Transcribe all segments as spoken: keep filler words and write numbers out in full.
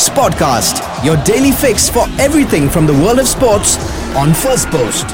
Sportcast, your daily fix for everything from the world of sports on First Post.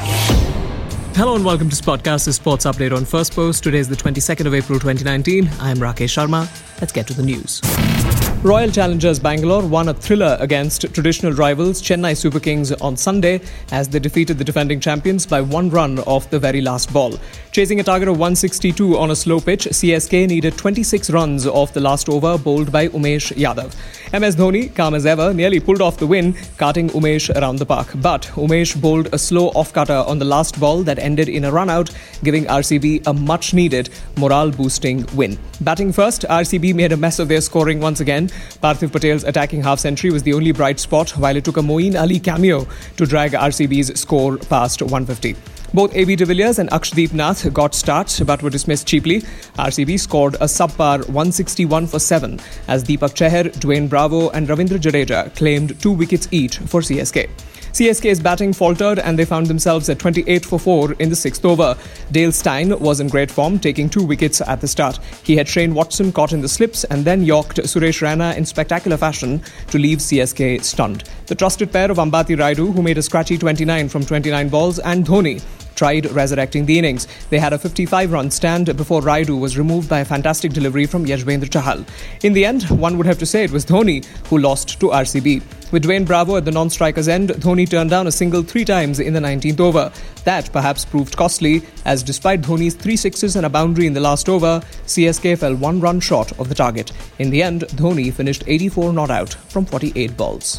Hello and welcome to Sportcast, the sports update on First Post. Today is the twenty-second of April twenty nineteen. I am Rakesh Sharma. Let's get to the news. Royal Challengers Bangalore won a thriller against traditional rivals Chennai Super Kings on Sunday as they defeated the defending champions by one run off the very last ball. Chasing a target of one sixty-two on a slow pitch, C S K needed twenty-six runs off the last over, bowled by Umesh Yadav. M S Dhoni, calm as ever, nearly pulled off the win, carting Umesh around the park. But Umesh bowled a slow off-cutter on the last ball that ended in a run-out, giving R C B a much-needed morale-boosting win. Batting first, R C B made a mess of their scoring once again. Parthiv Patel's attacking half-century was the only bright spot, while it took a Moeen Ali cameo to drag R C B's score past one fifty. Both A B de Villiers and Akshdeep Nath got starts but were dismissed cheaply. R C B scored a subpar one sixty-one for seven as Deepak Chahar, Dwayne Bravo and Ravindra Jadeja claimed two wickets each for C S K. C S K's batting faltered and they found themselves at twenty-eight for four in the sixth over. Dale Steyn was in great form, taking two wickets at the start. He had Shane Watson caught in the slips and then yorked Suresh Raina in spectacular fashion to leave C S K stunned. The trusted pair of Ambati Rayudu, who made a scratchy twenty-nine from twenty-nine balls, and Dhoni tried resurrecting the innings. They had a fifty-five run stand before Rayudu was removed by a fantastic delivery from Yuzvendra Chahal. In the end, one would have to say it was Dhoni who lost to R C B. With Dwayne Bravo at the non-striker's end, Dhoni turned down a single three times in the nineteenth over. That perhaps proved costly, as despite Dhoni's three sixes and a boundary in the last over, C S K fell one run short of the target. In the end, Dhoni finished eighty-four not out from forty-eight balls.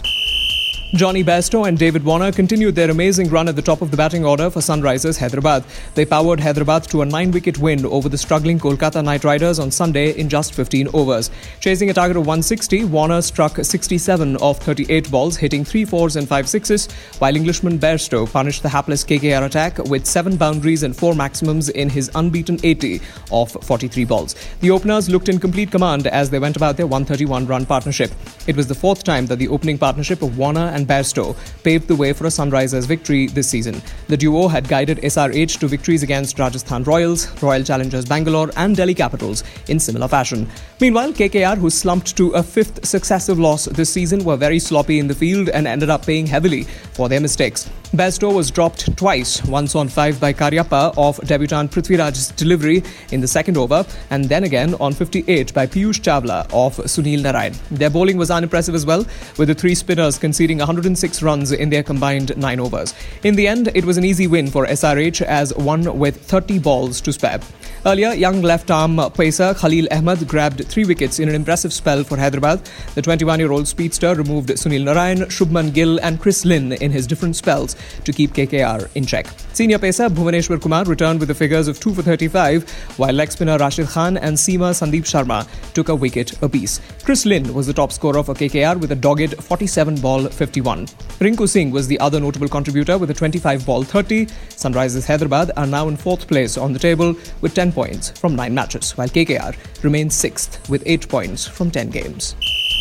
Johnny Bairstow and David Warner continued their amazing run at the top of the batting order for Sunrisers Hyderabad. They powered Hyderabad to a nine-wicket win over the struggling Kolkata Knight Riders on Sunday in just fifteen overs. Chasing a target of one sixty, Warner struck sixty-seven off thirty-eight balls, hitting three fours and five sixes, while Englishman Bairstow punished the hapless K K R attack with seven boundaries and four maximums in his unbeaten eighty off forty-three balls. The openers looked in complete command as they went about their one thirty-one run partnership. It was the fourth time that the opening partnership of Warner and Bairstow paved the way for a Sunrisers victory this season. The duo had guided S R H to victories against Rajasthan Royals, Royal Challengers Bangalore and Delhi Capitals in similar fashion. Meanwhile, K K R, who slumped to a fifth successive loss this season, were very sloppy in the field and ended up paying heavily for their mistakes. Bairstow was dropped twice, once on five by Karyappa off debutant Prithviraj's delivery in the second over, and then again on fifty-eight by Piyush Chawla off Sunil Narayan. Their bowling was unimpressive as well, with the three spinners conceding one hundred six runs in their combined nine overs. In the end, it was an easy win for S R H as one with thirty balls to spare. Earlier, young left-arm pacer Khalil Ahmed grabbed three wickets in an impressive spell for Hyderabad. The twenty-one-year-old speedster removed Sunil Narayan, Shubman Gill and Chris Lynn in his different spells to keep K K R in check. Senior pacer Bhuvaneshwar Kumar returned with the figures of two for thirty-five, while leg spinner Rashid Khan and seamer Sandeep Sharma took a wicket apiece. Chris Lynn was the top scorer for K K R with a dogged forty-seven ball fifty-one. Rinku Singh was the other notable contributor with a twenty-five ball thirty. Sunrisers Hyderabad are now in fourth place on the table with ten points from nine matches, while K K R remains sixth with eight points from ten games.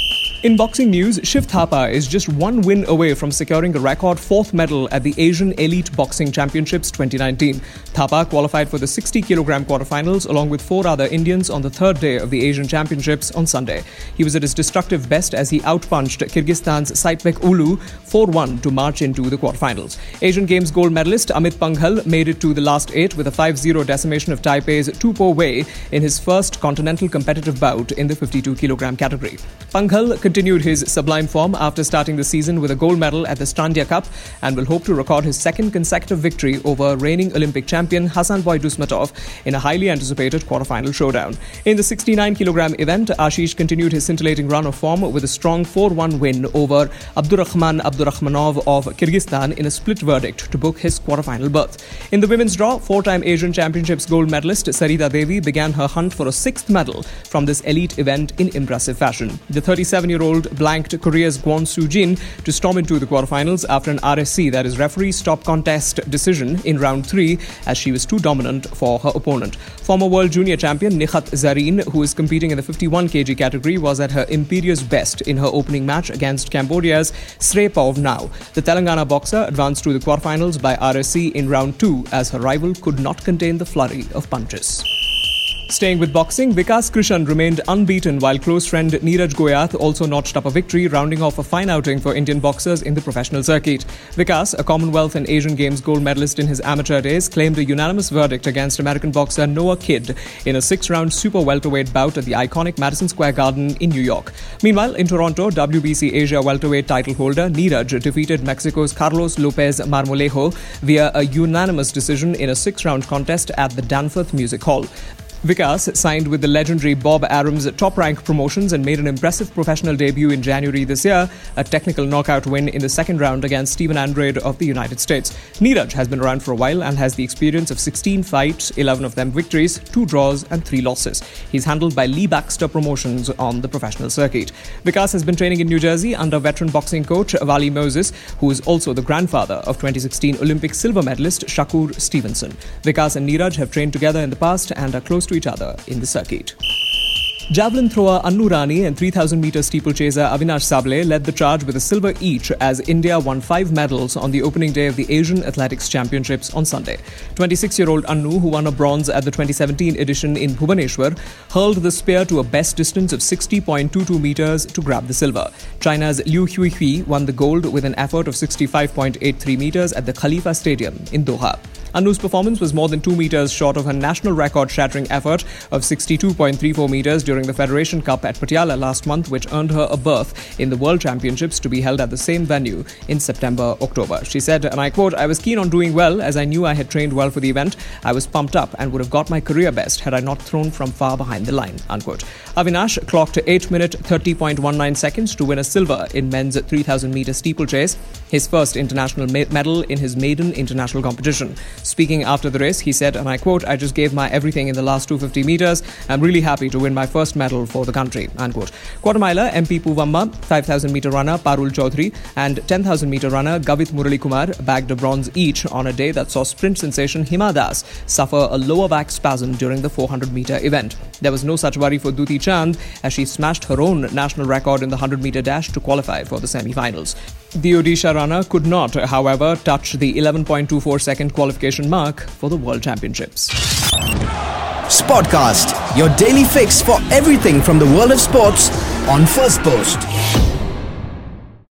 In boxing news, Shiv Thapa is just one win away from securing a record fourth medal at the Asian Elite Boxing Championships twenty nineteen. Thapa qualified for the sixty kilogram quarterfinals along with four other Indians on the third day of the Asian Championships on Sunday. He was at his destructive best as he outpunched Kyrgyzstan's Saitbek Ulu four one to march into the quarterfinals. Asian Games gold medalist Amit Panghal made it to the last eight with a five zero decimation of Taipei's Tupo Wei in his first continental competitive bout in the fifty-two kilogram category. Panghal continued his sublime form after starting the season with a gold medal at the Standia Cup and will hope to record his second consecutive victory over reigning Olympic champion Hasanboy Dusmatov in a highly anticipated quarterfinal showdown. In the sixty-nine kilogram event, Ashish continued his scintillating run of form with a strong four one win over Abdurrahman Abdurrahmanov of Kyrgyzstan in a split verdict to book his quarterfinal berth. In the women's draw, four-time Asian Championships gold medalist Sarita Devi began her hunt for a sixth medal from this elite event in impressive fashion. The thirty-seven-year-old blanked Korea's Kwon Soo-jin to storm into the quarterfinals after an R S C, that is referee stop contest decision in round three, as she was too dominant for her opponent. Former world junior champion Nikhat Zareen, who is competing in the fifty-one kilogram category, was at her imperious best in her opening match against Cambodia's Srepov Now. The Telangana boxer advanced to the quarterfinals by R S C in round two as her rival could not contain the flurry of punches. Staying with boxing, Vikas Krishan remained unbeaten while close friend Neeraj Goyath also notched up a victory, rounding off a fine outing for Indian boxers in the professional circuit. Vikas, a Commonwealth and Asian Games gold medalist in his amateur days, claimed a unanimous verdict against American boxer Noah Kidd in a six-round super welterweight bout at the iconic Madison Square Garden in New York. Meanwhile, in Toronto, W B C Asia welterweight title holder Neeraj defeated Mexico's Carlos Lopez Marmolejo via a unanimous decision in a six-round contest at the Danforth Music Hall. Vikas signed with the legendary Bob Arum's Top Rank Promotions and made an impressive professional debut in January this year, a technical knockout win in the second round against Stephen Andrade of the United States. Neeraj has been around for a while and has the experience of sixteen fights, eleven of them victories, two draws and three losses. He's handled by Lee Baxter Promotions on the professional circuit. Vikas has been training in New Jersey under veteran boxing coach Wally Moses, who is also the grandfather of twenty sixteen Olympic silver medalist Shakur Stevenson. Vikas and Neeraj have trained together in the past and are close to each other in the circuit. Javelin thrower Annu Rani and three thousand meter steeplechaser Avinash Sable led the charge with a silver each as India won five medals on the opening day of the Asian Athletics Championships on Sunday. twenty-six-year-old Annu, who won a bronze at the twenty seventeen edition in Bhubaneswar, hurled the spear to a best distance of sixty point two two meters to grab the silver. China's Liu Huihui won the gold with an effort of sixty-five point eight three meters at the Khalifa Stadium in Doha. Annu's performance was more than two meters short of her national record-shattering effort of sixty-two point three four meters during the Federation Cup at Patiala last month, which earned her a berth in the World Championships to be held at the same venue in September October. She said, and I quote, "I was keen on doing well as I knew I had trained well for the event. I was pumped up and would have got my career best had I not thrown from far behind the line." Unquote. Avinash clocked eight minute thirty point one nine seconds to win a silver in men's three thousand meter steeplechase, his first international me- medal in his maiden international competition. Speaking after the race, he said, and I quote, "I just gave my everything in the last two hundred fifty meters. I'm really happy to win my first medal for the country." Unquote. Quarter miler M P Puvamma, five thousand meter runner Parul Chaudhary and ten thousand meter runner Gavit Murali Kumar bagged a bronze each on a day that saw sprint sensation Hima Das suffer a lower back spasm during the four hundred meter event. There was no such worry for Duti Chand as she smashed her own national record in the one hundred meter dash to qualify for the semi-finals. The Odisha runner could not, however, touch the eleven point two four second qualification mark for the World Championships. Sportcast, your daily fix for everything from the world of sports on First Post.